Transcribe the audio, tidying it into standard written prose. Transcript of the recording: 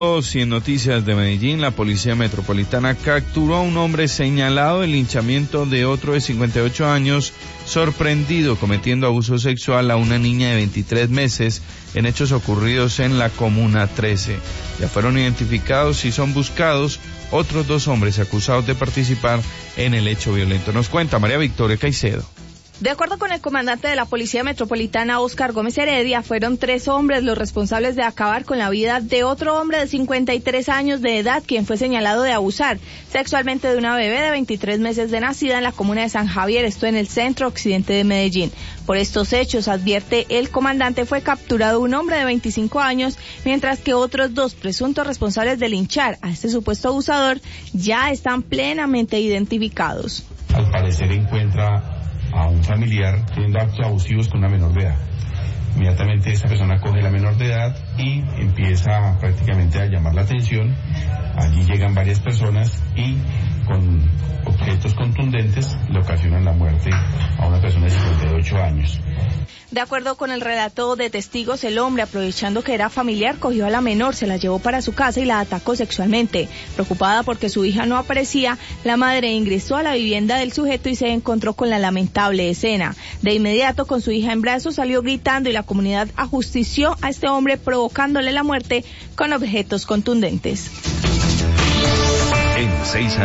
Y en noticias de Medellín, la Policía Metropolitana capturó a un hombre señalado del linchamiento de otro de 58 años, sorprendido cometiendo abuso sexual a una niña de 23 meses en hechos ocurridos en la Comuna 13. Ya fueron identificados y son buscados otros 2 hombres acusados de participar en el hecho violento. Nos cuenta María Victoria Caicedo. De acuerdo con el comandante de la Policía Metropolitana, Óscar Gómez Heredia, fueron 3 hombres los responsables de acabar con la vida de otro hombre de 53 años de edad, quien fue señalado de abusar sexualmente de una bebé de 23 meses de nacida en la comuna de San Javier, esto en el centro occidente de Medellín. Por estos hechos, advierte el comandante, fue capturado un hombre de 25 años, mientras que otros 2 presuntos responsables de linchar a este supuesto abusador ya están plenamente identificados. Al parecer encuentra a un familiar teniendo actos abusivos con una menor de edad. Inmediatamente esa persona coge la menor de edad y empieza prácticamente a llamar la atención. Allí llegan varias personas y con objetos contundentes le ocasionan la muerte a una persona de 58 años. De acuerdo con el relato de testigos, el hombre, aprovechando que era familiar, cogió a la menor, se la llevó para su casa y la atacó sexualmente. Preocupada porque su hija no aparecía, la madre ingresó a la vivienda del sujeto y se encontró con la lamentable escena. De inmediato, con su hija en brazos, salió gritando y la comunidad ajustició a este hombre, provocándole la muerte con objetos contundentes. En 6